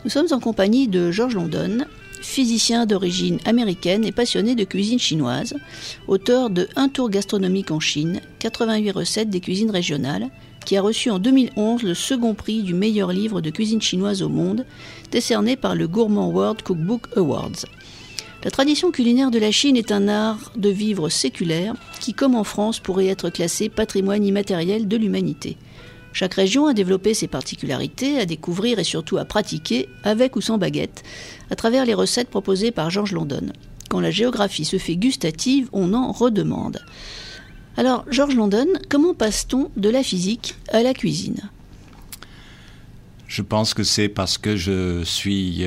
Nous sommes en compagnie de George London, physicien d'origine américaine et passionné de cuisine chinoise, auteur de Un tour gastronomique en Chine, 88 recettes des cuisines régionales, qui a reçu en 2011 le second prix du meilleur livre de cuisine chinoise au monde, décerné par le Gourmand World Cookbook Awards. La tradition culinaire de la Chine est un art de vivre séculaire qui, comme en France, pourrait être classé patrimoine immatériel de l'humanité. Chaque région a développé ses particularités à découvrir et surtout à pratiquer, avec ou sans baguette, à travers les recettes proposées par George London. Quand la géographie se fait gustative, on en redemande. Alors, George London, comment passe-t-on de la physique à la cuisine ? Je pense que c'est parce que je suis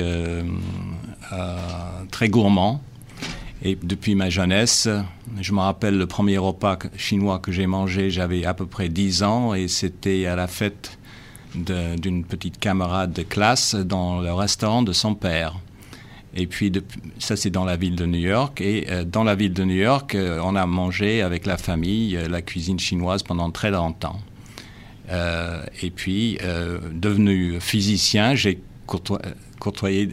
très gourmand. Et depuis ma jeunesse, je me rappelle le premier repas chinois que j'ai mangé, j'avais à peu près 10 ans et c'était à la fête d'une petite camarade de classe dans le restaurant de son père. Et puis, ça c'est dans la ville de New York. Et dans la ville de New York, on a mangé avec la famille la cuisine chinoise pendant très longtemps. Et puis, devenu physicien, j'ai courtisé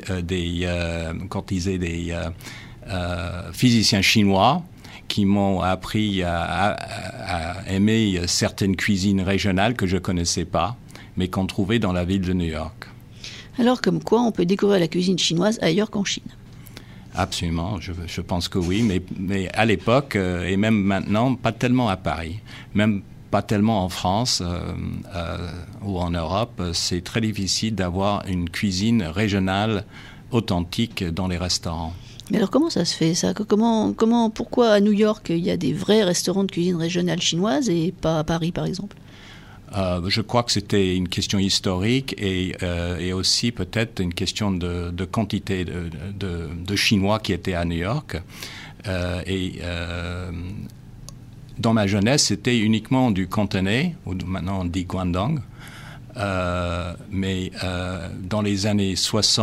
des physiciens chinois qui m'ont appris à aimer certaines cuisines régionales que je ne connaissais pas, mais qu'on trouvait dans la ville de New York. Alors, comme quoi, on peut découvrir la cuisine chinoise ailleurs qu'en Chine. Absolument, je pense que oui, mais à l'époque, et même maintenant, pas tellement à Paris, même pas tellement en France ou en Europe, c'est très difficile d'avoir une cuisine régionale authentique dans les restaurants. Mais alors comment ça se fait ça ? Pourquoi à New York il y a des vrais restaurants de cuisine régionale chinoise et pas à Paris par exemple ? Je crois que c'était une question historique et aussi peut-être une question de quantité de Chinois qui étaient à New York. Dans ma jeunesse, c'était uniquement du cantonais, ou maintenant on dit Guangdong. Mais dans les années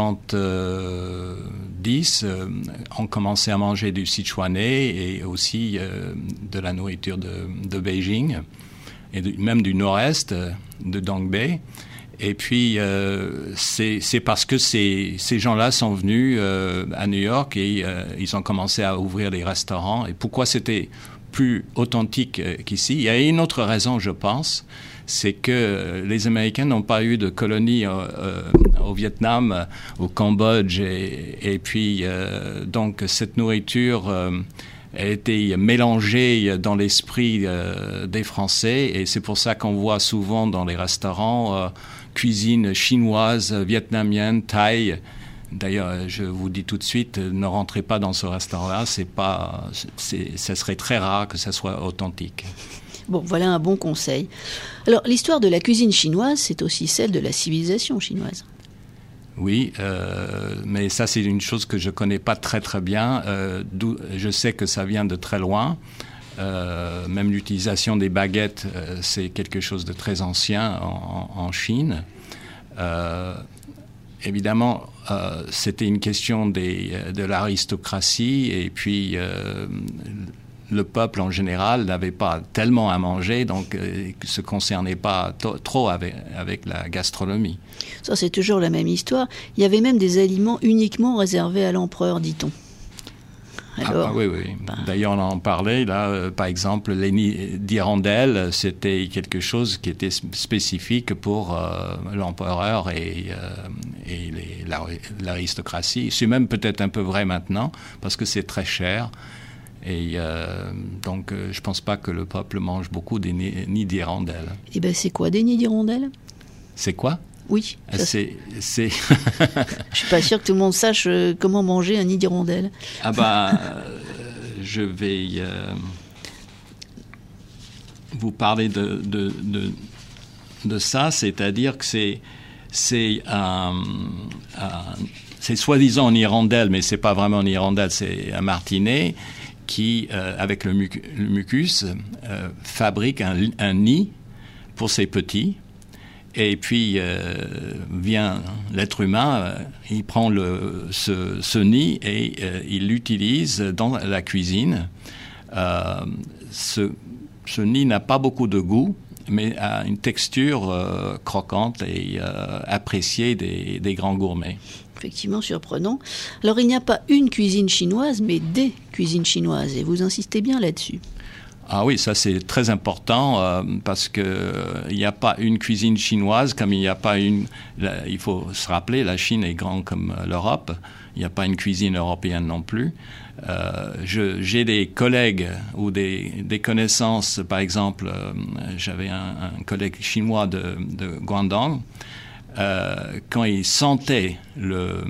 70, on commençait à manger du sichuanais et aussi de la nourriture de Beijing et même du nord-est de Dongbei. Et puis, c'est parce que ces gens-là sont venus à New York et ils ont commencé à ouvrir des restaurants. Et pourquoi c'était plus authentique qu'ici ? Il y a une autre raison, je pense. C'est que les Américains n'ont pas eu de colonies au Vietnam, au Cambodge, et puis donc cette nourriture a été mélangée dans l'esprit des Français, et c'est pour ça qu'on voit souvent dans les restaurants cuisine chinoise, vietnamienne, thaï. D'ailleurs, je vous dis tout de suite, ne rentrez pas dans ce restaurant-là, ça serait très rare que ça soit authentique. Bon, voilà un bon conseil. Alors, l'histoire de la cuisine chinoise, c'est aussi celle de la civilisation chinoise. Oui, mais ça, c'est une chose que je ne connais pas très, très bien. Je sais que ça vient de très loin. Même l'utilisation des baguettes, c'est quelque chose de très ancien en Chine. Évidemment, c'était une question de l'aristocratie et puis le peuple en général n'avait pas tellement à manger, donc se concernait pas trop avec la gastronomie. Ça, c'est toujours la même histoire. Il y avait même des aliments uniquement réservés à l'empereur, dit-on. Alors, oui. D'ailleurs, on en parlait, là, par exemple, les nids d'hirondelles, c'était quelque chose qui était spécifique pour l'empereur et l'aristocratie. C'est même peut-être un peu vrai maintenant, parce que c'est très cher. Et donc, je ne pense pas que le peuple mange beaucoup des nids d'hirondelles. Eh bien, c'est quoi des nids d'hirondelles ? C'est quoi ? Oui. C'est... Je ne suis pas sûr que tout le monde sache comment manger un nid d'hirondelle. Je vais vous parler de ça, c'est-à-dire que c'est soi-disant une hirondelle, mais c'est pas vraiment une hirondelle, c'est un martinet qui, avec le mucus, fabrique un nid pour ses petits. Et puis vient l'être humain, il prend ce nid et il l'utilise dans la cuisine. Ce nid n'a pas beaucoup de goût. mais a une texture croquante et appréciée des grands gourmets. Effectivement surprenant. Alors il n'y a pas une cuisine chinoise, mais des cuisines chinoises, et vous insistez bien là-dessus. Ah oui, ça c'est très important parce que il n'y a pas une cuisine chinoise comme il n'y a pas une... il faut se rappeler, la Chine est grande comme l'Europe. Il n'y a pas une cuisine européenne non plus. J'ai des collègues ou des connaissances. Par exemple, j'avais un collègue chinois de Guangdong. Quand il sentait le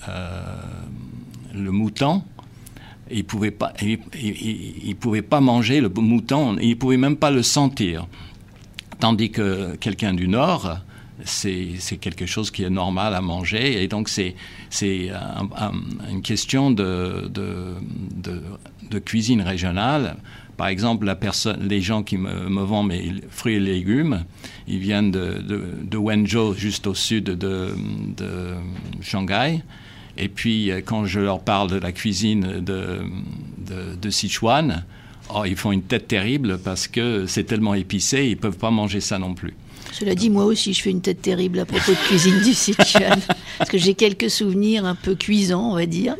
mouton, il pouvait pas manger le mouton, il pouvait même pas le sentir. Tandis que quelqu'un du Nord, c'est quelque chose qui est normal à manger, et donc c'est une question de cuisine régionale. Par exemple, les gens qui me vendent mes fruits et légumes, ils viennent de Wenzhou, juste au sud de Shanghai. Et puis, quand je leur parle de la cuisine de Sichuan, ils font une tête terrible parce que c'est tellement épicé, ils ne peuvent pas manger ça non plus. Cela dit, moi aussi, je fais une tête terrible à propos de cuisine du Sichuan, parce que j'ai quelques souvenirs un peu cuisants, on va dire.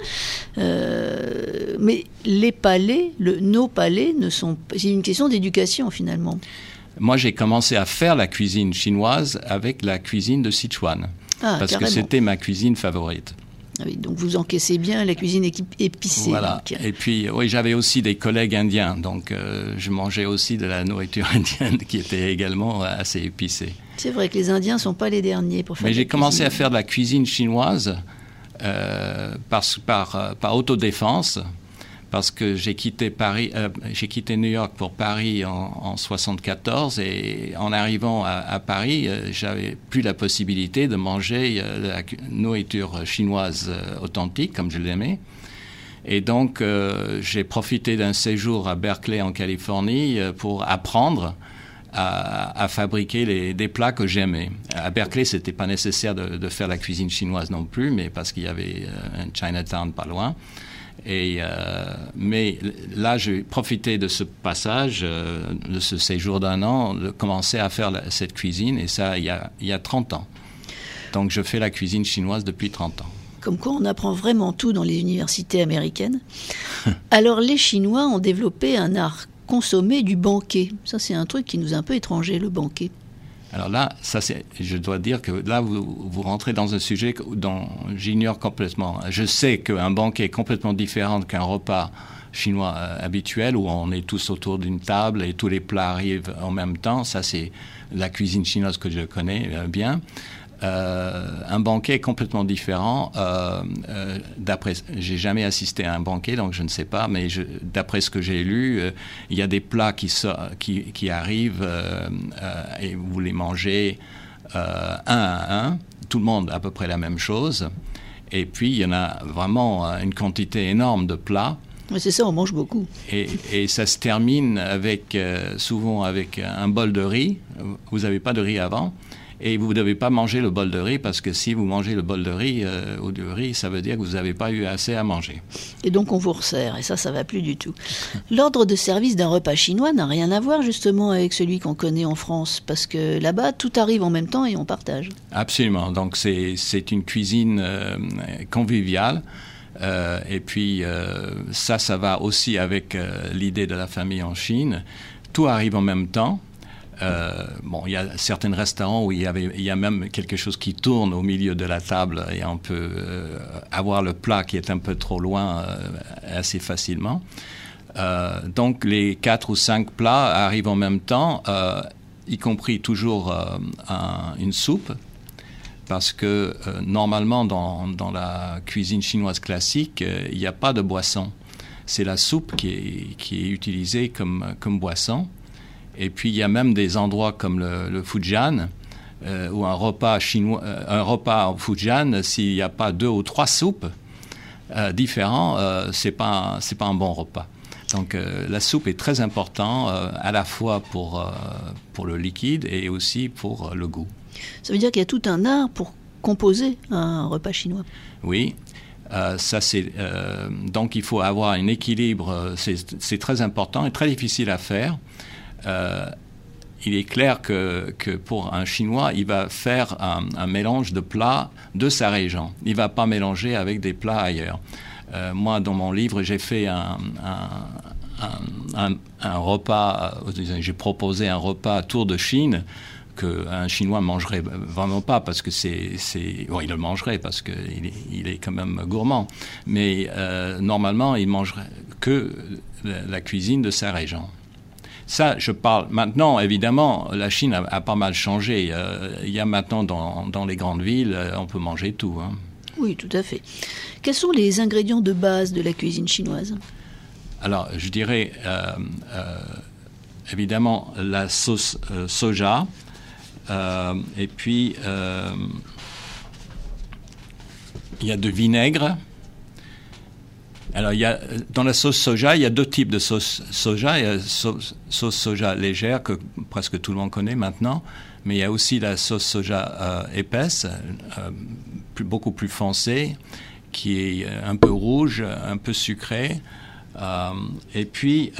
Mais les palais, nos palais, c'est une question d'éducation, finalement. Moi, j'ai commencé à faire la cuisine chinoise avec la cuisine de Sichuan, parce que c'était ma cuisine favorite. Ah oui, donc vous encaissez bien la cuisine épicée. Voilà. Donc. Et puis, oui, j'avais aussi des collègues indiens, donc je mangeais aussi de la nourriture indienne qui était également assez épicée. C'est vrai que les Indiens ne sont pas les derniers pour faire Mais j'ai commencé à faire de la cuisine chinoise par autodéfense, parce que j'ai quitté New York pour Paris en 74, et en arrivant à Paris, j'avais plus la possibilité de manger la nourriture chinoise authentique comme je l'aimais. Et donc j'ai profité d'un séjour à Berkeley en Californie pour apprendre à fabriquer des plats que j'aimais. À Berkeley, c'était pas nécessaire de faire la cuisine chinoise non plus, mais parce qu'il y avait un Chinatown pas loin. Mais là, j'ai profité de ce passage, de ce séjour d'un an, de commencer à faire cette cuisine, et ça, il y a 30 ans. Donc, je fais la cuisine chinoise depuis 30 ans. Comme quoi, on apprend vraiment tout dans les universités américaines. Alors, les Chinois ont développé un art consommé du banquet. Ça, c'est un truc qui nous est un peu étranger, le banquet. Alors là, je dois dire que là, vous rentrez dans un sujet dont j'ignore complètement. Je sais qu'un banquet est complètement différent qu'un repas chinois habituel où on est tous autour d'une table et tous les plats arrivent en même temps. Ça, c'est la cuisine chinoise que je connais bien. Un banquet est complètement différent. J'ai jamais assisté à un banquet, donc je ne sais pas, mais d'après ce que j'ai lu, il y a des plats qui arrivent et vous les mangez un à un. Tout le monde a à peu près la même chose. Et puis, il y en a vraiment une quantité énorme de plats. Mais c'est ça, on mange beaucoup. Et ça se termine souvent avec un bol de riz. Vous n'avez pas de riz avant. Et vous ne devez pas manger le bol de riz, parce que si vous mangez le bol de riz ou du riz, ça veut dire que vous n'avez pas eu assez à manger. Et donc on vous resserre, et ça ne va plus du tout. L'ordre de service d'un repas chinois n'a rien à voir justement avec celui qu'on connaît en France, parce que là-bas, tout arrive en même temps et on partage. Absolument. Donc c'est une cuisine conviviale. Et puis ça va aussi avec l'idée de la famille en Chine. Tout arrive en même temps. Il y a certains restaurants où il y a même quelque chose qui tourne au milieu de la table, et on peut avoir le plat qui est un peu trop loin assez facilement. Donc les 4 ou 5 plats arrivent en même temps, y compris toujours une soupe, parce que normalement dans la cuisine chinoise classique, il n'y a pas de boisson. C'est la soupe qui est utilisée comme boisson. Et puis il y a même des endroits comme le Fujian, où un repas en Fujian, s'il n'y a pas 2 ou 3 soupes différents, c'est pas un bon repas. Donc la soupe est très importante, à la fois pour le liquide et aussi pour le goût. Ça veut dire qu'il y a tout un art pour composer un repas chinois. Oui. Donc il faut avoir un équilibre, c'est très important et très difficile à faire. il est clair que pour un Chinois, il va faire un mélange de plats de sa région. Il ne va pas mélanger avec des plats ailleurs. Moi, dans mon livre, j'ai fait un repas, j'ai proposé un repas tour de Chine qu'un Chinois mangerait vraiment pas parce que bon, il le mangerait parce qu'il est quand même gourmand. Mais normalement, il mangerait que la cuisine de sa région. Ça, je parle maintenant, évidemment, la Chine a pas mal changé. Il y a maintenant dans les grandes villes, on peut manger tout. Hein. Oui, tout à fait. Quels sont les ingrédients de base de la cuisine chinoise ? Alors, je dirais, évidemment, la sauce soja, et puis il y a de vinaigre. Alors, dans la sauce soja, il y a deux types de sauce soja. Il y a la sauce soja légère, que presque tout le monde connaît maintenant, mais il y a aussi la sauce soja épaisse, beaucoup plus foncée, qui est un peu rouge, un peu sucrée. Et puis,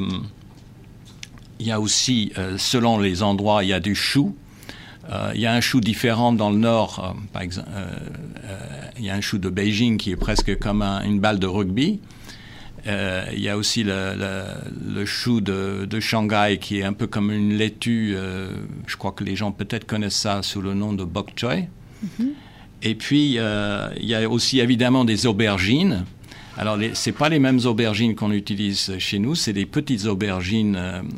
il y a aussi, selon les endroits, il y a du chou. Il y a un chou différent dans le nord, par exemple. Il y a un chou de Beijing qui est presque comme une balle de rugby. Il y a aussi le chou de Shanghai qui est un peu comme une laitue. Je crois que les gens peut-être connaissent ça sous le nom de bok choy. Mm-hmm. Et puis, il y a aussi évidemment des aubergines. Alors, c'est pas les mêmes aubergines qu'on utilise chez nous, c'est des petites aubergines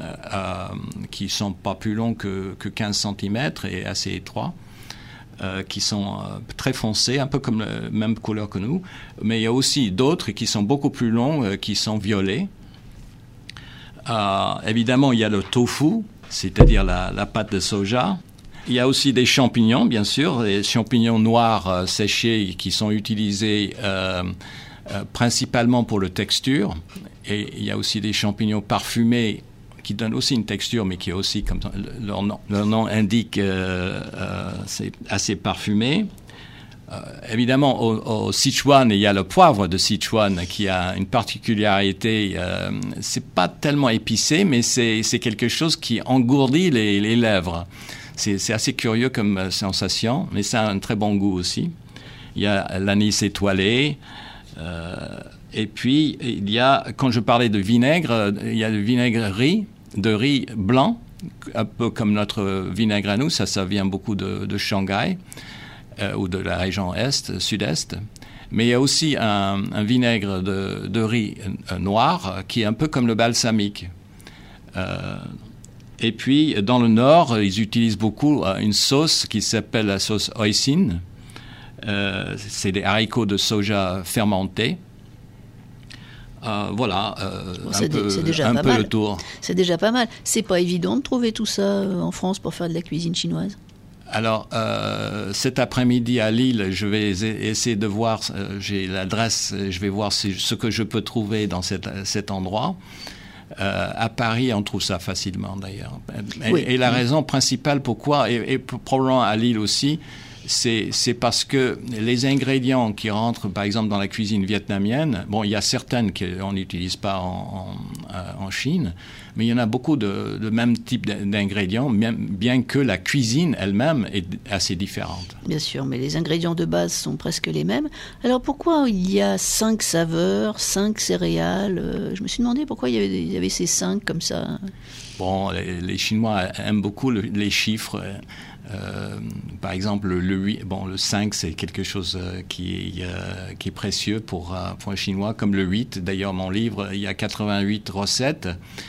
qui sont pas plus longues que 15 cm et assez étroits, qui sont très foncées, un peu comme la même couleur que nous. Mais il y a aussi d'autres qui sont beaucoup plus longs, qui sont violets. Évidemment, il y a le tofu, c'est-à-dire la pâte de soja. Il y a aussi des champignons, bien sûr, des champignons noirs séchés qui sont utilisés principalement pour la texture. Et il y a aussi des champignons parfumés qui donnent aussi une texture, mais qui est aussi, comme leur nom indique, c'est assez parfumé. Évidemment, au Sichuan, il y a le poivre de Sichuan qui a une particularité. C'est pas tellement épicé, mais c'est quelque chose qui engourdit les lèvres. C'est assez curieux comme sensation, mais ça a un très bon goût aussi. Il y a l'anis étoilé. Et puis, il y a, quand je parlais de vinaigre, il y a le vinaigre de riz blanc, un peu comme notre vinaigre à nous. Ça vient beaucoup de Shanghai ou de la région sud-est. Mais il y a aussi un vinaigre de riz noir qui est un peu comme le balsamique. Et puis, dans le Nord, ils utilisent beaucoup une sauce qui s'appelle la sauce hoisin. C'est des haricots de soja fermentés. Voilà, un peu le tour. C'est déjà pas mal. C'est pas évident de trouver tout ça en France pour faire de la cuisine chinoise. Alors, cet après-midi à Lille, je vais essayer de voir, j'ai l'adresse, je vais voir ce que je peux trouver dans cet endroit. À Paris, on trouve ça facilement d'ailleurs. Oui. Et la raison principale pourquoi, et probablement à Lille aussi, c'est parce que les ingrédients qui rentrent, par exemple, dans la cuisine vietnamienne, bon, il y a certaines qu'on n'utilise pas en Chine, mais il y en a beaucoup de même type d'ingrédients, bien que la cuisine elle-même est assez différente. Bien sûr, mais les ingrédients de base sont presque les mêmes. Alors pourquoi il y a 5 saveurs, 5 céréales ? Je me suis demandé pourquoi il y avait ces 5 comme ça. Bon, les Chinois aiment beaucoup les chiffres. Par exemple, le 5, c'est quelque chose qui est précieux pour un Chinois, comme le 8. D'ailleurs, mon livre, il y a 88 recettes.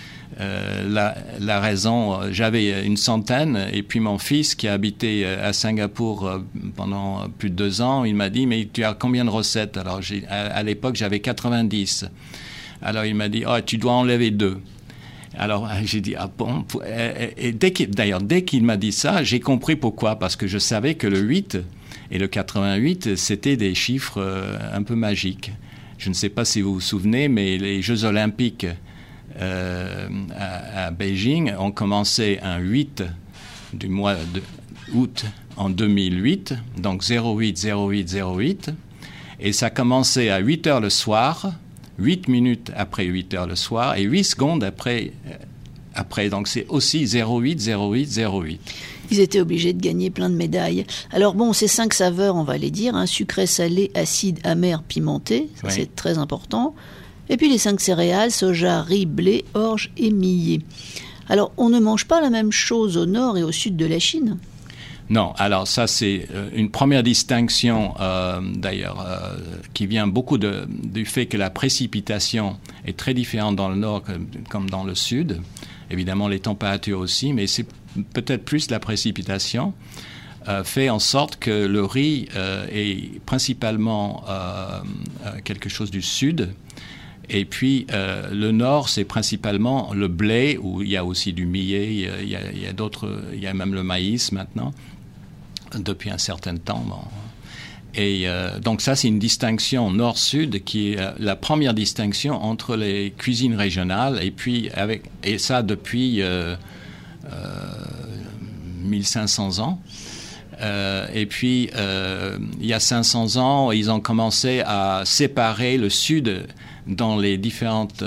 La raison, j'avais une centaine, et puis mon fils, qui a habité à Singapour pendant plus de 2 ans, il m'a dit, mais tu as combien de recettes ? Alors, à l'époque, j'avais 90. Alors, il m'a dit, tu dois enlever 2. Alors, j'ai dit, ah bon? Et dès qu'il m'a dit ça, j'ai compris pourquoi. Parce que je savais que le 8 et le 88, c'était des chiffres un peu magiques. Je ne sais pas si vous vous souvenez, mais les Jeux Olympiques à Beijing ont commencé un 8 du mois d'août en 2008, donc 08-08-08. Et ça commençait à 8 heures le soir, 8 minutes après 8 heures le soir et 8 secondes après après. Donc c'est aussi 0,8, 0,8, 0,8. Ils étaient obligés de gagner plein de médailles. Alors bon, ces 5 saveurs, on va les dire, hein, sucré, salé, acide, amer, pimenté, ça Oui. c'est très important. Et puis les 5 céréales, soja, riz, blé, orge et millet. Alors on ne mange pas la même chose au nord et au sud de la Chine. Non, alors ça c'est une première distinction d'ailleurs qui vient beaucoup du fait que la précipitation est très différente dans le nord comme dans le sud. Évidemment les températures aussi, mais c'est peut-être plus la précipitation fait en sorte que le riz est principalement quelque chose du sud. Et puis, le nord, c'est principalement le blé, où il y a aussi du millet, il y a d'autres, il y a même le maïs maintenant, depuis un certain temps. Bon. Et donc ça, c'est une distinction nord-sud qui est la première distinction entre les cuisines régionales, et ça depuis 1500 ans. Et puis, il y a 500 ans, ils ont commencé à séparer le sud dans les différentes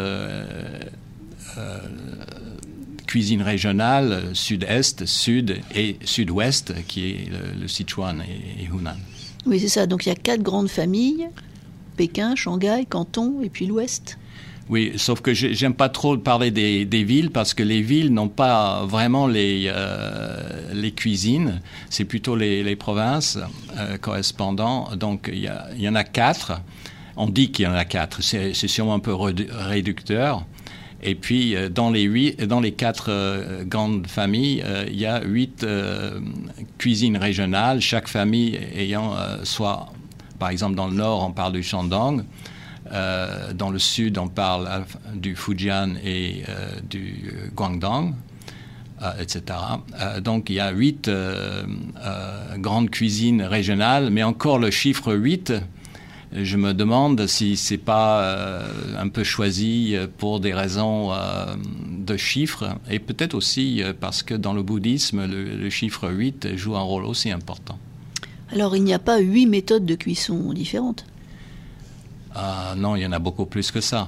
cuisines régionales, sud-est, sud et sud-ouest, qui est le Sichuan et Hunan. Oui, c'est ça. Donc il y a 4 grandes familles, Pékin, Shanghai, Canton et puis l'ouest. Oui, sauf que j'aime pas trop parler des villes parce que les villes n'ont pas vraiment les cuisines, c'est plutôt les provinces correspondant. Donc il y en a 4. On dit qu'il y en a 4. C'est sûrement un peu réducteur. Et puis dans les 4 grandes familles, il y a 8 cuisines régionales. Chaque famille ayant soit, par exemple dans le nord, on parle du Shandong. Dans le sud, on parle du Fujian et du Guangdong, etc. Donc, il y a 8 grandes cuisines régionales, mais encore le chiffre 8, je me demande si c'est pas un peu choisi pour des raisons de chiffres, et peut-être aussi parce que dans le bouddhisme, le chiffre 8 joue un rôle aussi important. Alors, il n'y a pas 8 méthodes de cuisson différentes? Non, il y en a beaucoup plus que ça.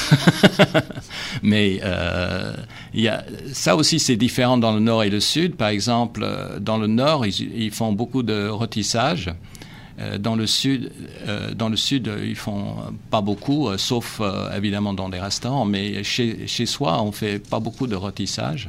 Mais ça aussi, c'est différent dans le nord et le sud. Par exemple, dans le nord, ils font beaucoup de rôtissage. Dans le sud, ils font pas beaucoup, sauf évidemment dans des restaurants. Mais chez soi, on fait pas beaucoup de rôtissage.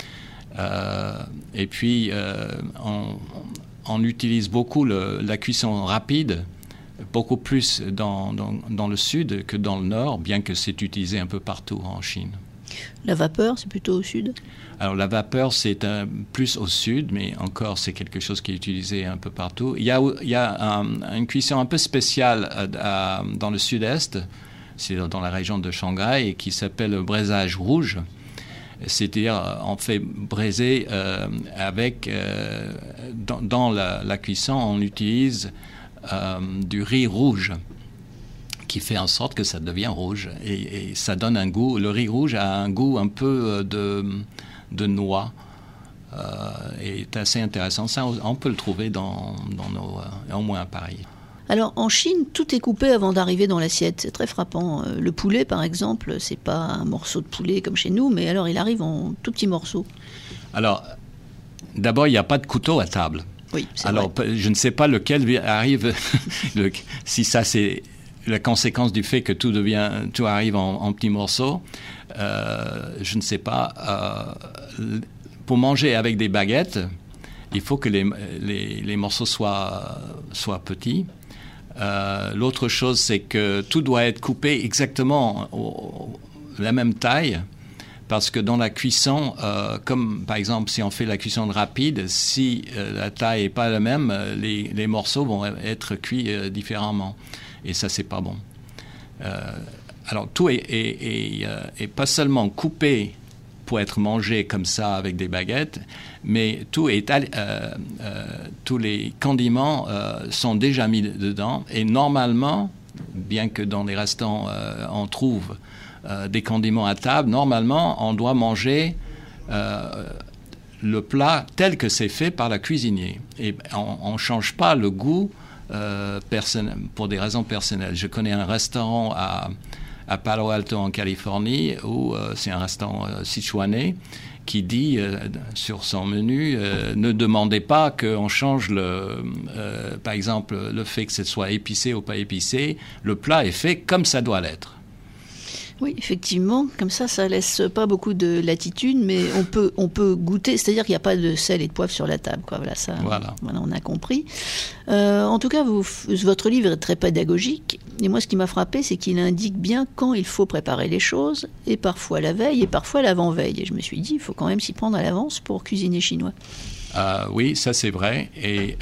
Et puis, on utilise beaucoup la cuisson rapide. Beaucoup plus dans le sud que dans le nord, bien que c'est utilisé un peu partout en Chine. La vapeur, c'est plutôt au sud? Alors la vapeur, c'est plus au sud, mais encore c'est quelque chose qui est utilisé un peu partout. Il y a une cuisson un peu spéciale dans le sud-est, c'est dans la région de Shanghai, et qui s'appelle le braisage rouge. C'est-à-dire, on fait braiser avec... dans la cuisson, on utilise... du riz rouge qui fait en sorte que ça devient rouge et ça donne un goût. Le riz rouge a un goût un peu de noix et est assez intéressant. Ça, on peut le trouver dans au moins à Paris. Alors en Chine, tout est coupé avant d'arriver dans l'assiette. C'est très frappant. Le poulet, par exemple, c'est pas un morceau de poulet comme chez nous, mais alors il arrive en tout petits morceaux. Alors, d'abord, il n'y a pas de couteau à table. Oui, c'est alors, vrai. Je ne sais pas lequel arrive, si ça c'est la conséquence du fait que tout arrive en petits morceaux. Je ne sais pas. Pour manger avec des baguettes, il faut que les morceaux soient petits. L'autre chose, c'est que tout doit être coupé exactement la même taille. Parce que dans la cuisson, comme par exemple si on fait la cuisson rapide, si la taille n'est pas la même, les morceaux vont être cuits différemment. Et ça, c'est pas bon. Alors tout est pas seulement coupé pour être mangé comme ça avec des baguettes, mais tous les condiments sont déjà mis dedans. Et normalement, bien que dans les restaurants on trouve des condiments à table, normalement, on doit manger le plat tel que c'est fait par la cuisinier. Et on ne change pas le goût pour des raisons personnelles. Je connais un restaurant à à Palo Alto en Californie, où c'est un restaurant sichuanais qui dit sur son menu ne demandez pas qu'on change par exemple le fait que ce soit épicé ou pas épicé, le plat est fait comme ça doit l'être. Oui, effectivement, comme ça laisse pas beaucoup de latitude, mais on peut goûter, c'est-à-dire qu'il n'y a pas de sel et de poivre sur la table, quoi. Voilà, on a compris. En tout cas, votre livre est très pédagogique, et moi, ce qui m'a frappé, c'est qu'il indique bien quand il faut préparer les choses, et parfois la veille, et parfois l'avant-veille. Et je me suis dit, il faut quand même s'y prendre à l'avance pour cuisiner chinois. Oui, ça c'est vrai, et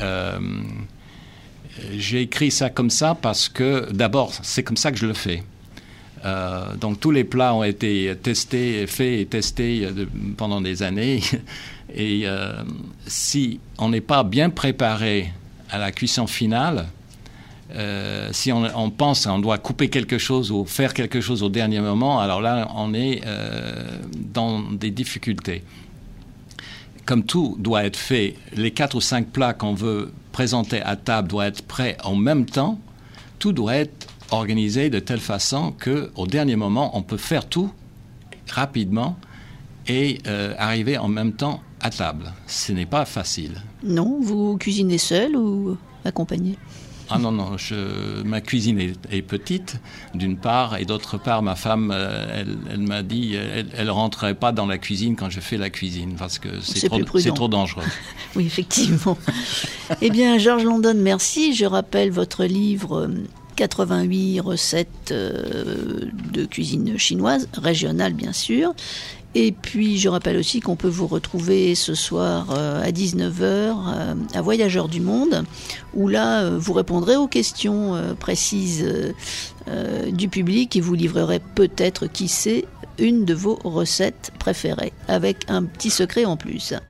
j'ai écrit ça comme ça parce que, d'abord, c'est comme ça que je le fais. Donc tous les plats ont été testés pendant des années et si on n'est pas bien préparé à la cuisson finale, si on pense qu'on doit couper quelque chose ou faire quelque chose au dernier moment, alors là on est dans des difficultés. Comme tout doit être fait, les 4 ou 5 plats qu'on veut présenter à table doivent être prêts en même temps, tout doit être organisé de telle façon qu'au dernier moment, on peut faire tout rapidement et arriver en même temps à table. Ce n'est pas facile. Non, vous cuisinez seul ou accompagné ? Ah non, ma cuisine est petite, d'une part, et d'autre part, ma femme, elle m'a dit, elle ne rentrerait pas dans la cuisine quand je fais la cuisine, parce que c'est trop dangereux. Oui, effectivement. Eh bien, Georges London, merci. Je rappelle votre livre 88 recettes de cuisine chinoise, régionale bien sûr. Et puis je rappelle aussi qu'on peut vous retrouver ce soir à 19h à Voyageurs du Monde, où là vous répondrez aux questions précises du public et vous livrerez peut-être, qui sait, une de vos recettes préférées, avec un petit secret en plus.